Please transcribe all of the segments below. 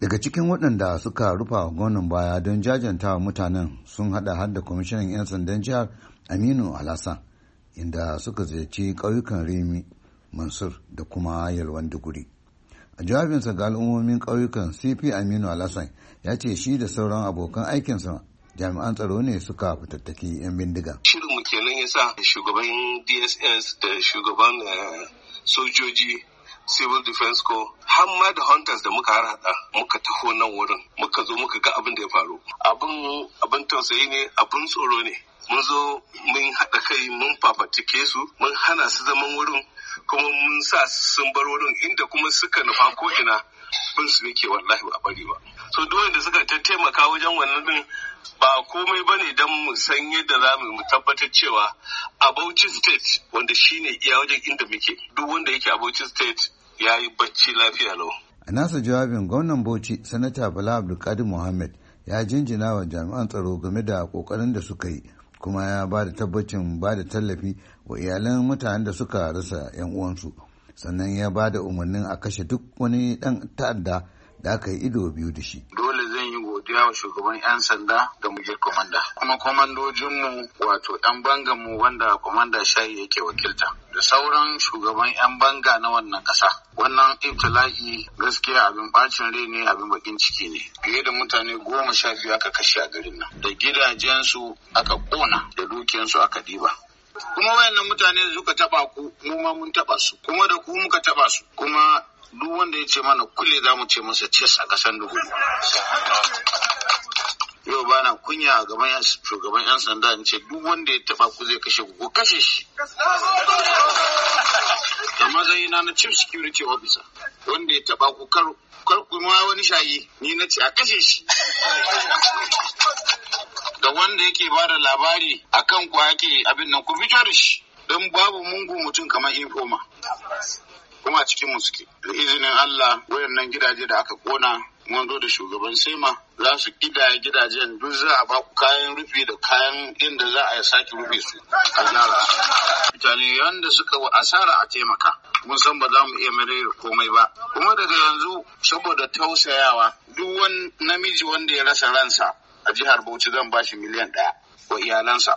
Daga cikin waɗanda suka rufa gwamnan baya don jajanta mutanen sun haɗa har da kwamishinan 'yan sandan jihar Aminu Alhassan, inda suka ziyarci ƙauyukan Rimi, Mansur da kuma Yalwan Duguri. A jawabinsa ga al'ummomin ƙauyukan, CP Aminu Alhassan ya ce shi da sauran abokan aikinsa jami'an tsaro ne suka fitattaki 'yan bindiga. Shirinmu kenan ya sa shugaban DSS da shugaban sojoji Civil Defense Corps har ma da hunters da muka harhaɗa muka taho nan wurin muka zo muka ga abin da ya faru. Abin tausayi ne, abin tsoro ne. Mun zo mun haɗa kai mun fafatike su, mun hana su zaman wurin, kuma mun sa su sun bar wurin, inda kuma suka nufa ko ina bin su nake wallahi ba bari ba. So duk wanda suka taimaka wajen wannan din ba komai bane dan mu san yadda za mu tabbatar cewa a Bauchi State, wanda shine iya wajen inda muke, duk wanda yake a Bauchi State ya yi bacci lafiya lau. A nasa jawabin, gwamnan Bauchi Sanata Bala Abdulkadir Muhammad ya jinjina wa jami'an tsaro game da kokarin da suka yi, kuma ya ba da tabbacin ba da tallafi wa iyalan mutanen da suka rasa 'yan uwansu, sannan ya ba da umarnin a kashe duk wani ɗan ta'adda da aka yi ido biyu da shi. Dole zan yi godiya wa shugaban 'yan sanda da mujir komanda, kuma komandojinmu wato 'yan banganmu wanda komanda shayi yake wakilta, da sauran shugaban 'yan banga na wannan ƙasa. Wannan ibtila'i gaskiya abin bacin rai ne, abin bakin ciki ne. Fiye da mutane 12 aka kashe a garin nan, da gidajensu aka ƙona, da dukiyansu aka ɗiba. Kuma wayannan mutane da suka taba ku, mu ma mun taba su, kuma da ku muka taba su, kuma duk wanda ya ce mana kulle za mu ce masa ces a kasan duhu. Yau ba na kunya a gaban shugaban 'yan sanda in ce duk wanda ya taba ku zai kashe ku, ko kashe shi. Da matsayina na chief security officer, wanda ya taba ku kar kuma wani shayi, ni na ce a kashe shi. Da wanda yake ba da labari akan ku ake abin nan, ku fito da shi, don babu mungu mutum kamar informa. Kuma a cikin suke. Da izinin Allah, wayannan gidaje da aka kona, mun zo da shugaban Sema za su kidaya gidajen, duk za a ba ku kayan rufi da kayan inda za a sake rufe su a gyara. Mutane yanda suka wa asara a taimaka. Mun san ba za mu iya mai komai ba. Kuma daga yanzu, saboda tausayawa, duk wani namiji wanda ya rasa ransa a jihar Bauchi zan ba shi miliyan 1 wa iyalansa.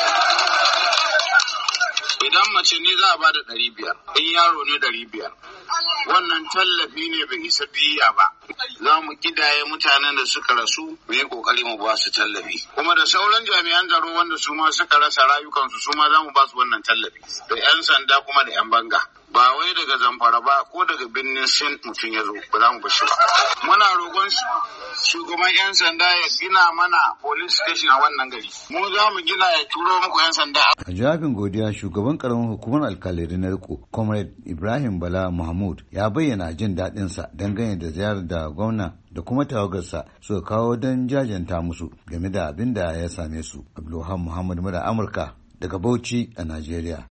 Idan mace ne za a ba da 500, in yaro ne 500. Wannan tallafi ne bai isa biya ba. Za mu kidaye mutanen da suka rasu, mu yi kokari mu ba su tallafi. Kuma da sauran jami'an tsaro wanda su ma suka rasa rayukansu, su ma za mu ba su wannan tallafi. Da 'yan sanda kuma da 'yan banga. Ba wai daga Zamfara ba ko daga birnin Sin mutum ya zo, ba za mu bashi ba. Muna roƙon shugaban 'yan sanda ya gina mana police station a wannan gari. Mu za mu gina, ya turo muku 'yan sanda. A jawabin godiya, shugaban karamar hukumar alkalai na riko, Comrade Ibrahim Bala Mahmud, ya bayyana jin daɗinsa dangane da ziyarar da gwamna da kuma tawagarsa suka kawo don jajanta musu game da abin da ya same su. Abdulhamid Muhammad, Amurka, daga Bauchi a Najeriya.